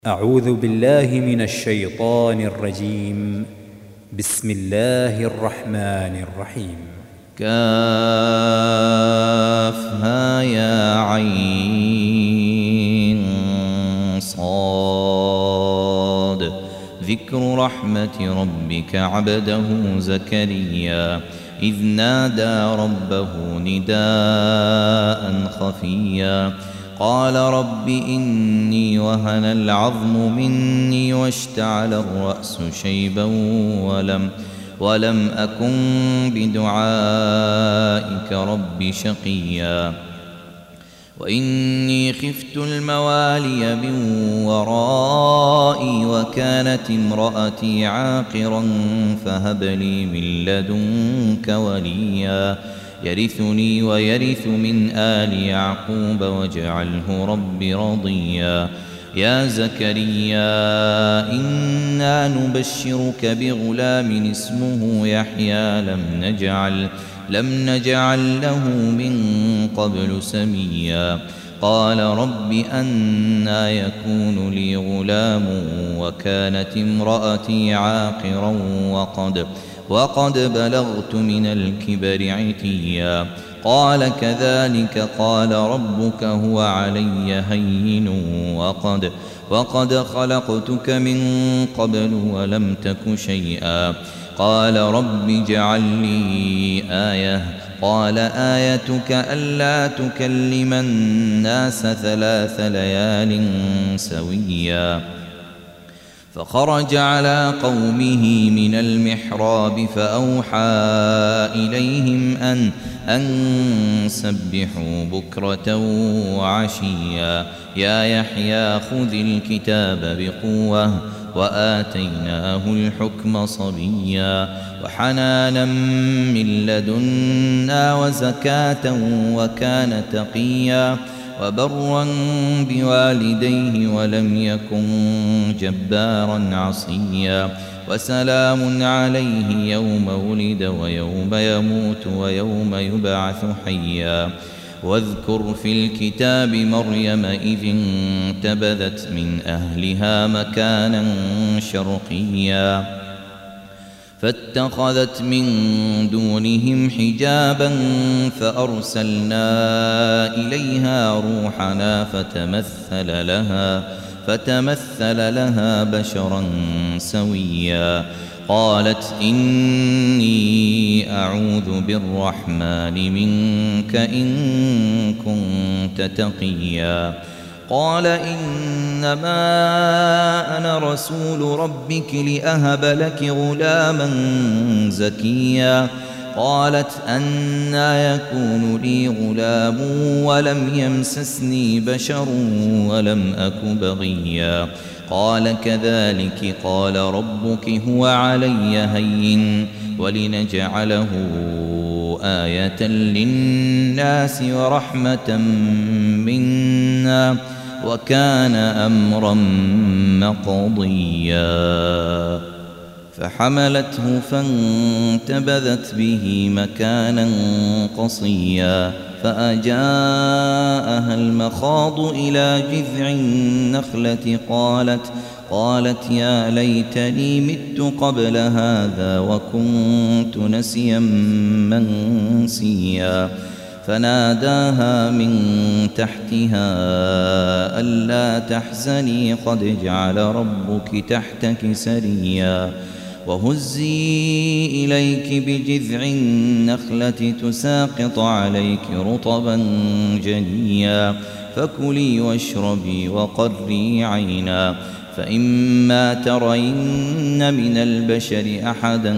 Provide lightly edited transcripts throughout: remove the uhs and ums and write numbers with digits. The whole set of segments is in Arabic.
أعوذ بالله من الشيطان الرجيم. بسم الله الرحمن الرحيم. كافها يا عين صاد. ذكر رحمة ربك عبده زكريا إذ نادى ربه نداء خفيا قال رب إني وهن العظم مني واشتعل الرأس شيبا ولم أكن بدعائك رب شقيا وإني خفت الموالي من ورائي وكانت امرأتي عاقرا فهب لي من لدنك وليا يرثني ويرث من آل يعقوب واجعله رب رضيا يا زكريا إنا نبشرك بغلام اسمه يحيى لم نجعل له من قبل سميا قال رب أنى يكون لي غلام وكانت امرأتي عاقرا وقد بلغت من الكبر عتيا قال كذلك قال ربك هو علي هين وقد خلقتك من قبل ولم تك شيئا قال رب اجعل لي آية قال آيتك ألا تكلم الناس 3 ليال سويا فخرج على قومه من المحراب فأوحى إليهم أن سبحوا بكرة وعشيا يا يحيى خذ الكتاب بقوة وآتيناه الحكم صبيا وحنانا من لدنا وزكاة وكان تقيا وبرا بوالديه ولم يكن جبارا عصيا وسلام عليه يوم ولد ويوم يموت ويوم يبعث حيا واذكر في الكتاب مريم إذ انتبذت من أهلها مكانا شرقيا فاتخذت من دونهم حجابا فأرسلنا إليها روحنا فتمثل لها بشرا سويا قالت إني أعوذ بالرحمن منك إن كنت تقيا قال إنما أنا رسول ربك لأهب لك غلاما زكيا قالت أنى يكون لي غلام ولم يمسسني بشر ولم أك بغيا قال كذلك قال ربك هو علي هين ولنجعله آية للناس ورحمة منا وكان أمرا مقضيا فحملته فانتبذت به مكانا قصيا فأجاءها المخاض إلى جذع النخلة قالت يا ليتني مت قبل هذا وكنت نسيا منسيا فناداها من تحتها ألا تحزني قد جعل ربك تحتك سريا وهزي إليك بجذع النخلة تساقط عليك رطبا جنيا فكلي واشربي وقري عينا فإما ترين من البشر أحدا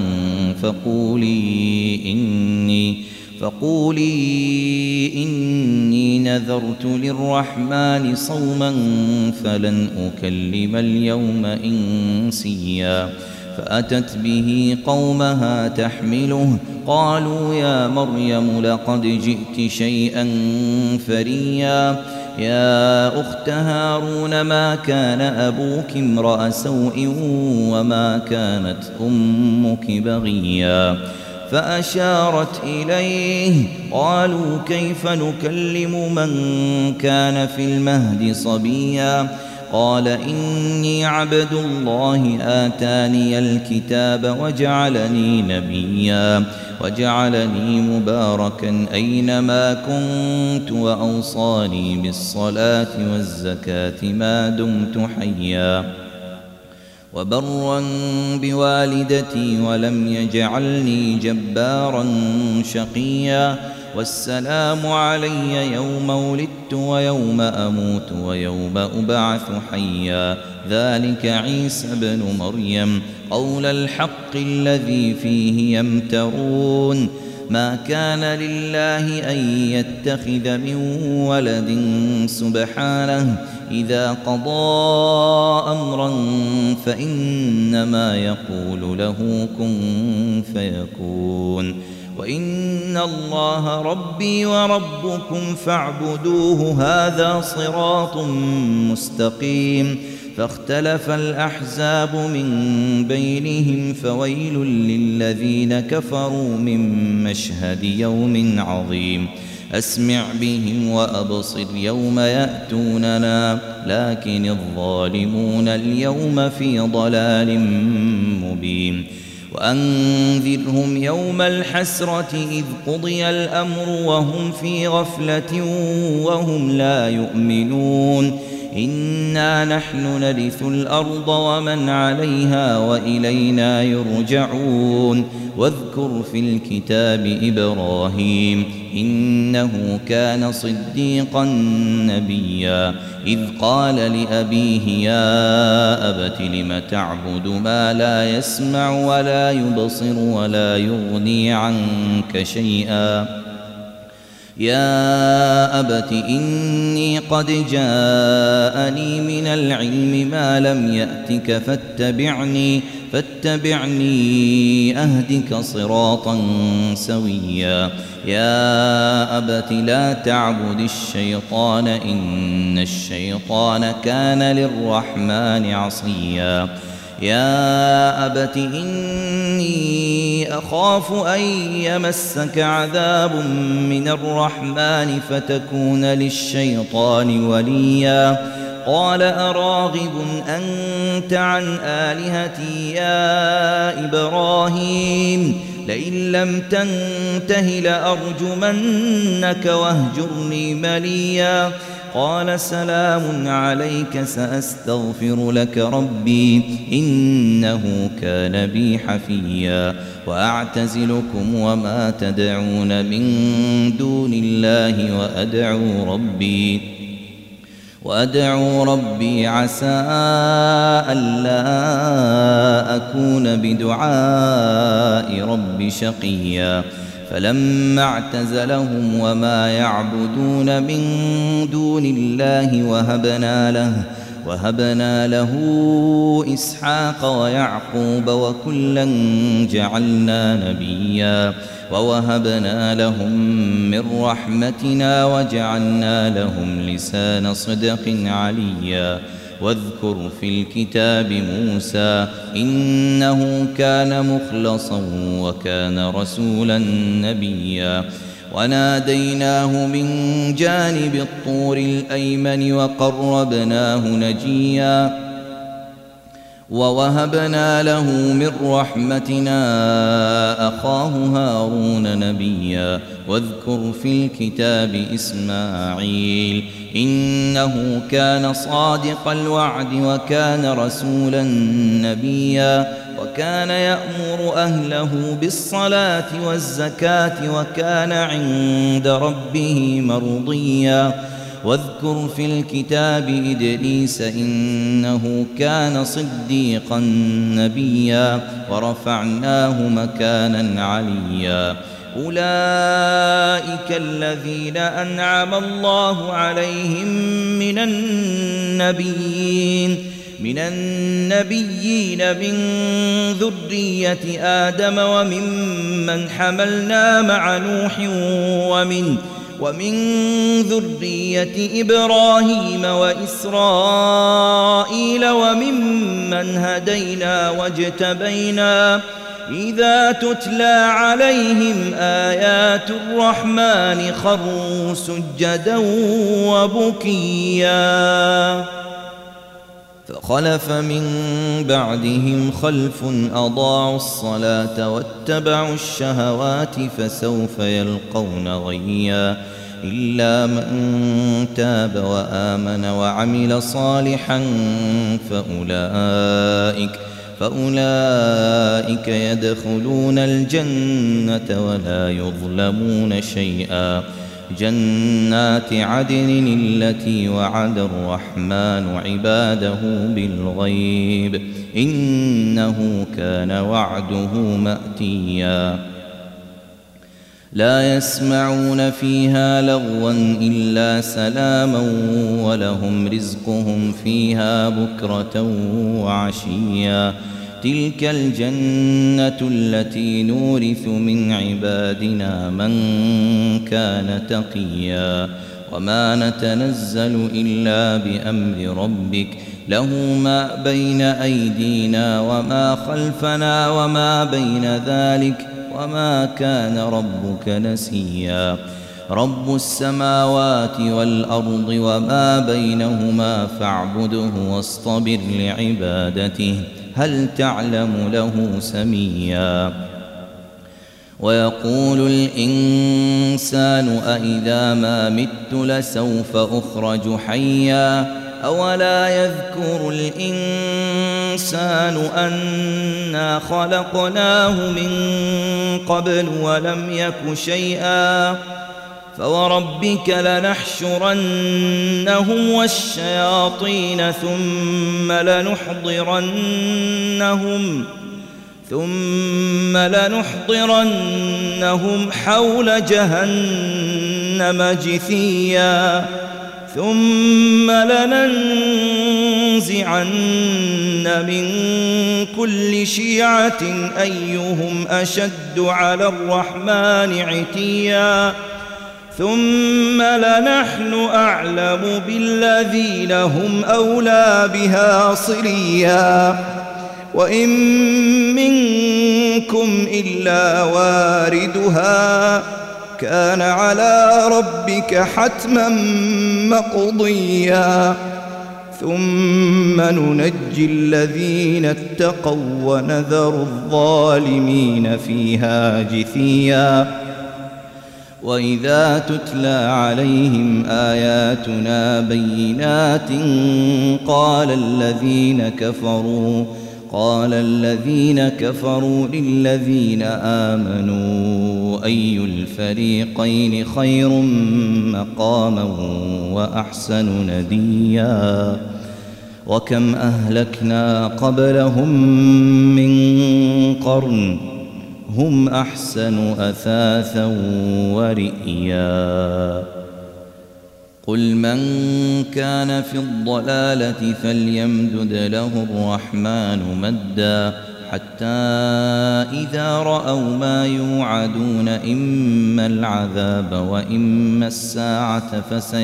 فقولي إني نذرت للرحمن صوما فلن أكلم اليوم إنسيا فأتت به قومها تحمله قالوا يا مريم لقد جئت شيئا فريا يا أخت هارون ما كان أبوك امرأ سوء وما كانت أمك بغيا فأشارت إليه قالوا كيف نكلم من كان في المهد صبيا قال إني عبد الله آتاني الكتاب وجعلني نبيا وجعلني مباركا أينما كنت وأوصاني بالصلاة والزكاة ما دمت حيا وبرا بوالدتي ولم يجعلني جبارا شقيا والسلام علي يوم ولدت ويوم أموت ويوم أبعث حيا ذلك عيسى بن مريم قول الحق الذي فيه يمترون ما كان لله أن يتخذ من ولد سبحانه إذا قضى أمرا فإنما يقول له كن فيكون وإن الله ربي وربكم فاعبدوه هذا صراط مستقيم فاختلف الأحزاب من بينهم فويل للذين كفروا من مشهد يوم عظيم أسمع بهم وأبصر يوم يأتوننا لكن الظالمون اليوم في ضلال مبين وأنذرهم يوم الحسرة إذ قضي الأمر وهم في غفلة وهم لا يؤمنون إنا نحن نرث الأرض ومن عليها وإلينا يرجعون واذكر في الكتاب إبراهيم إنه كان صديقا نبيا إذ قال لأبيه يا أبت لم تعبد ما لا يسمع ولا يبصر ولا يغني عنك شيئا يا أبت إني قد جاءني من العلم ما لم يأتك فاتبعني أهدك صراطا سويا يا أبت لا تعبد الشيطان إن الشيطان كان للرحمن عصيا يا أبت إني أخاف أن يمسك عذاب من الرحمن فتكون للشيطان وليا قال أراغب أنت عن آلهتي يا إبراهيم لئن لم تنته لأرجمنك واهجرني مليا قال سلام عليك سأستغفر لك ربي إنه كان بي حفيا وأعتزلكم وما تدعون من دون الله وأدعو ربي عسى ألا أكون بدعاء ربي شقيا فلما اعتزلهم وما يعبدون من دون الله وهبنا له إسحاق ويعقوب وكلا جعلنا نبيا ووهبنا لهم من رحمتنا وجعلنا لهم لسان صدق عليا واذكر في الكتاب موسى إنه كان مخلصا وكان رسولا نبيا وناديناه من جانب الطور الأيمن وقربناه نجيا ووهبنا له من رحمتنا أخاه هارون نبيا واذكر في الكتاب إسماعيل إنه كان صادق الوعد وكان رسولا نبيا وكان يأمر أهله بالصلاة والزكاة وكان عند ربه مرضيا واذكر في الكتاب إدريس إنه كان صديقا نبيا ورفعناه مكانا عليا أولئك الذين أنعم الله عليهم من النبيين من ذرية آدم وممن حملنا مع نوح ومن ذرية إبراهيم وإسرائيل وممن هدينا واجتبينا إذا تتلى عليهم آيات الرحمن خروا سجدا وبكيا فخلف من بعدهم خلف أضاعوا الصلاة واتبعوا الشهوات فسوف يلقون غيا إلا من تاب وآمن وعمل صالحا فأولئك يدخلون الجنة ولا يظلمون شيئا جنات عدن التي وعد الرحمن عباده بالغيب إنه كان وعده مأتيا لا يسمعون فيها لغوا إلا سلاما ولهم رزقهم فيها بكرة وعشيا تلك الجنة التي نورث من عبادنا من كان تقيا وما نتنزل إلا بأمر ربك له ما بين أيدينا وما خلفنا وما بين ذلك وما كان ربك نسيا رب السماوات والأرض وما بينهما فاعبده واصطبر لعبادته هل تعلم له سميا ويقول الإنسان أإذا ما مت لسوف أخرج حيا أولا يذكر الإنسان أنا خلقناه من قبل ولم يك شيئا فوربك لنحشرنهم والشياطين ثم لنحضرنهم حول جهنم جثيا ثم لننزعن من كل شيعة أيهم أشد على الرحمن عتيا ثم لنحن أعلم بالذين هم أولى بها صليا وإن منكم إلا واردها كان على ربك حتما مقضيا ثم ننجي الذين اتقوا ونذر الظالمين فيها جثيا وإذا تتلى عليهم آياتنا بينات قال الذين كفروا للذين آمنوا أي الفريقين خير مقاما وأحسن نديا وكم أهلكنا قبلهم من قرن هم أحسن أثاثا ورئيا قل من كان في الضلالة فليمدد له الرحمن مدا حتى إذا رأوا ما يوعدون إما العذاب وإما الساعة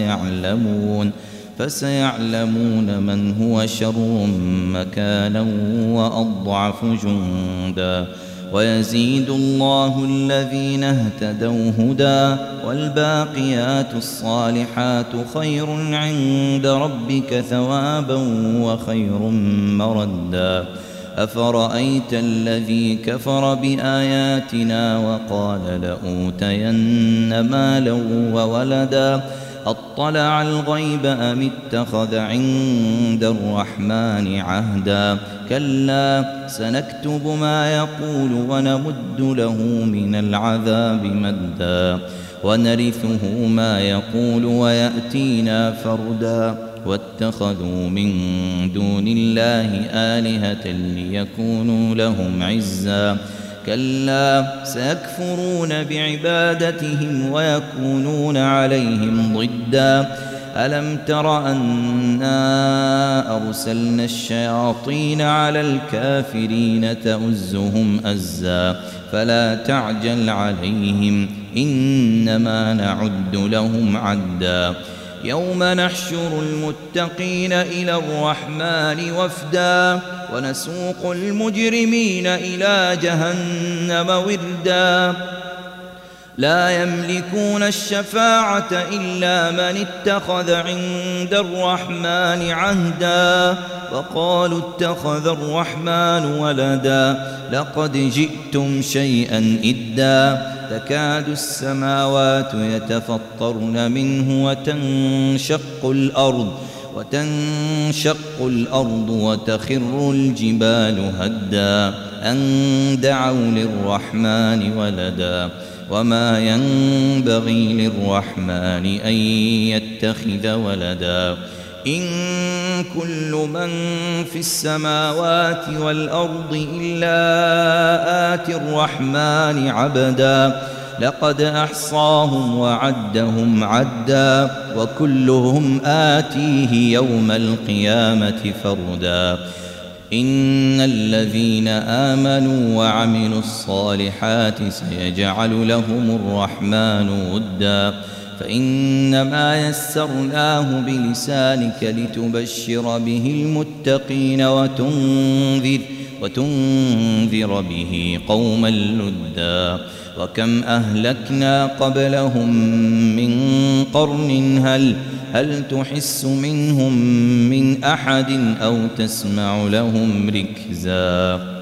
فسيعلمون من هو شر مكانا وأضعف جندا ويزيد الله الذين اهتدوا هدى والباقيات الصالحات خير عند ربك ثوابا وخير مردا أفرأيت الذي كفر بآياتنا وقال لأوتين مالا وولدا أطلع الغيب أم اتخذ عند الرحمن عهدا كلا سنكتب ما يقول ونمد له من العذاب مدا ونرثه ما يقول ويأتينا فردا واتخذوا من دون الله آلهة ليكونوا لهم عزا كلا سيكفرون بعبادتهم ويكونون عليهم ضدا ألم تر أنا أرسلنا الشياطين على الكافرين تؤزهم أزا فلا تعجل عليهم إنما نعد لهم عدا يوم نحشر المتقين إلى الرحمن وفدا ونسوق المجرمين إلى جهنم وردا لا يملكون الشفاعة إلا من اتخذ عند الرحمن عهدا وقالوا اتخذ الرحمن ولدا لقد جئتم شيئا إدا تكاد السماوات يتفطرن منه وتنشق الأرض وتخر الجبال هدا أن دعوا للرحمن ولدا وما ينبغي للرحمن أن يتخذ ولدا إن كل من في السماوات والأرض إلا آتي الرحمن عبدا لقد أحصاهم وعدهم عدا وكلهم آتيه يوم القيامة فردا إن الذين آمنوا وعملوا الصالحات سيجعل لهم الرحمن ودا فإنما يسرناه بلسانك لتبشر به المتقين وتنذر به قوما لدا وكم أهلكنا قبلهم من قرن هل تحس منهم من أحد أو تسمع لهم ركزا